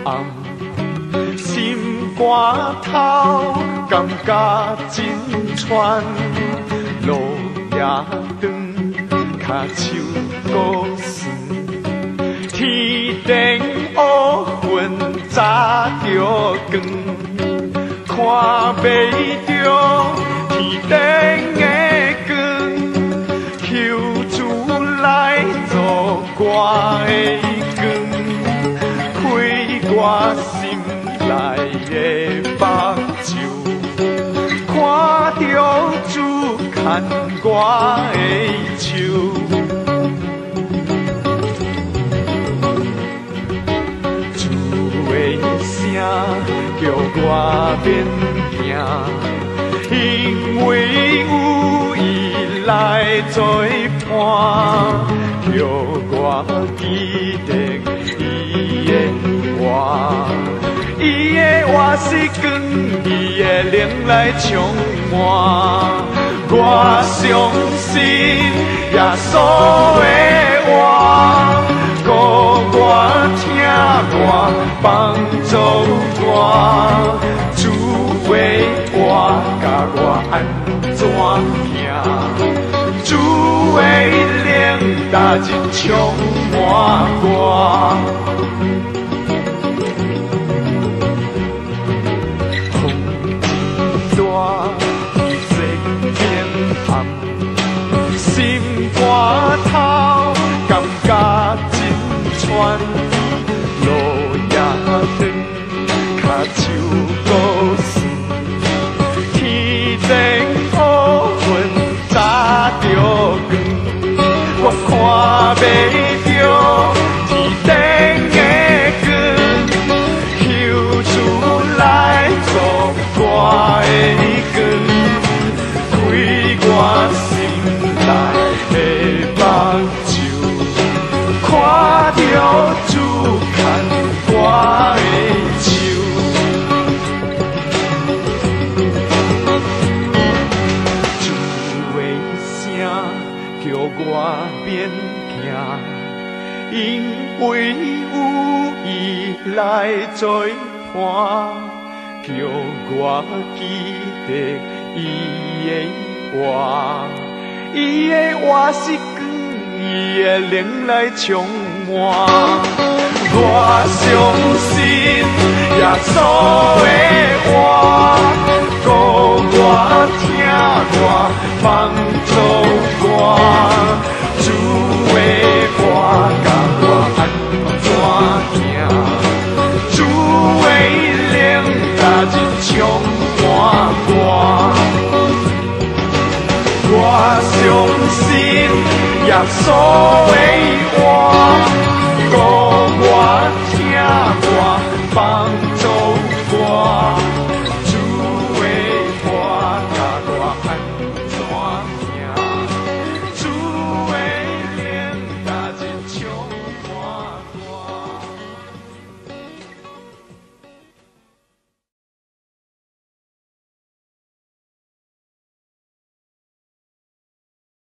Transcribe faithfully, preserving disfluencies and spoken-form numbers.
暗，心肝头感觉真喘，路也长，脚手搁酸，天顶乌云早着光，看袂着天顶的光，求主来做我的光。我心内的目睭，看着主牵我的手，主的声叫我免惊，因为有伊来作伴，叫我记得伊的。伊的话是光，伊的灵来充满。我相信耶稣的话，鼓我听我帮助我，主的话教我安怎行，主的灵大日充满我。心肝头感觉真喘，路也长，脚手搁酸，天顶乌云早着光，我看袂着天顶的光，求主来做我的光，开我心内的目睭，看着主牵我的手，主的声叫我免惊，因为有伊来作伴，叫我记得伊的话。伊的话是光，伊的灵来充满。我相信耶稣的话，鼓我听我帮助我，主的话教我安怎行，主的灵大日充满我。我相信耶稣的